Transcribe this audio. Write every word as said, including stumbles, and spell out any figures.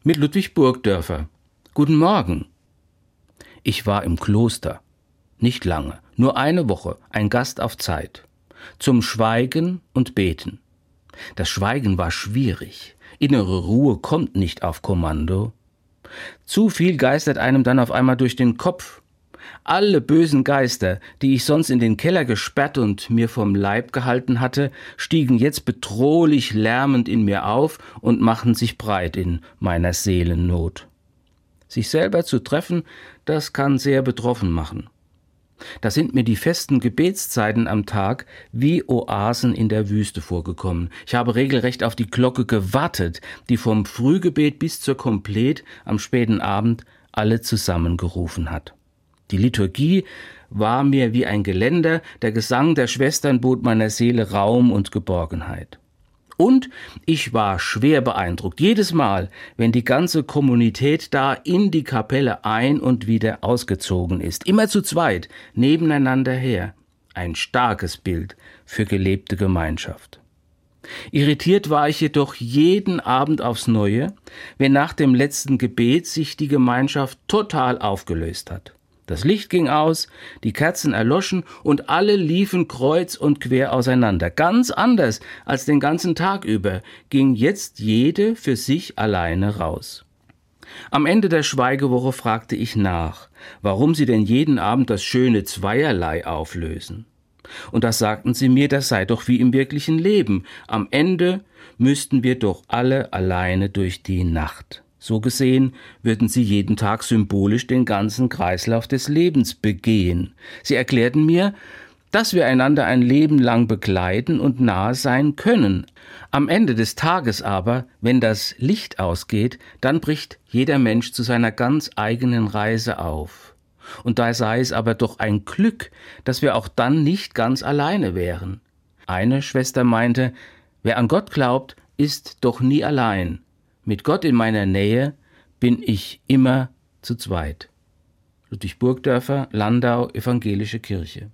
Mit Ludwig Burgdörfer. Guten Morgen. Ich war im Kloster. Nicht lange, nur eine Woche, ein Gast auf Zeit. Zum Schweigen und Beten. Das Schweigen war schwierig. Innere Ruhe kommt nicht auf Kommando. Zu viel geistert einem dann auf einmal durch den Kopf. Alle bösen Geister, die ich sonst in den Keller gesperrt und mir vom Leib gehalten hatte, stiegen jetzt bedrohlich lärmend in mir auf und machten sich breit in meiner Seelennot. Sich selber zu treffen, das kann sehr betroffen machen. Da sind mir die festen Gebetszeiten am Tag wie Oasen in der Wüste vorgekommen. Ich habe regelrecht auf die Glocke gewartet, die vom Frühgebet bis zur Komplet am späten Abend alle zusammengerufen hat. Die Liturgie war mir wie ein Geländer, der Gesang der Schwestern bot meiner Seele Raum und Geborgenheit. Und ich war schwer beeindruckt, jedes Mal, wenn die ganze Kommunität da in die Kapelle ein- und wieder ausgezogen ist, immer zu zweit, nebeneinander her. Ein starkes Bild für gelebte Gemeinschaft. Irritiert war ich jedoch jeden Abend aufs Neue, wenn nach dem letzten Gebet sich die Gemeinschaft total aufgelöst hat. Das Licht ging aus, die Kerzen erloschen und alle liefen kreuz und quer auseinander. Ganz anders als den ganzen Tag über ging jetzt jede für sich alleine raus. Am Ende der Schweigewoche fragte ich nach, warum sie denn jeden Abend das schöne Zweierlei auflösen. Und da sagten sie mir, das sei doch wie im wirklichen Leben. Am Ende müssten wir doch alle alleine durch die Nacht. So gesehen würden sie jeden Tag symbolisch den ganzen Kreislauf des Lebens begehen. Sie erklärten mir, dass wir einander ein Leben lang begleiten und nahe sein können. Am Ende des Tages aber, wenn das Licht ausgeht, dann bricht jeder Mensch zu seiner ganz eigenen Reise auf. Und da sei es aber doch ein Glück, dass wir auch dann nicht ganz alleine wären. Eine Schwester meinte, wer an Gott glaubt, ist doch nie allein. Mit Gott in meiner Nähe bin ich immer zu zweit. Ludwig Burgdörfer, Landau, Evangelische Kirche.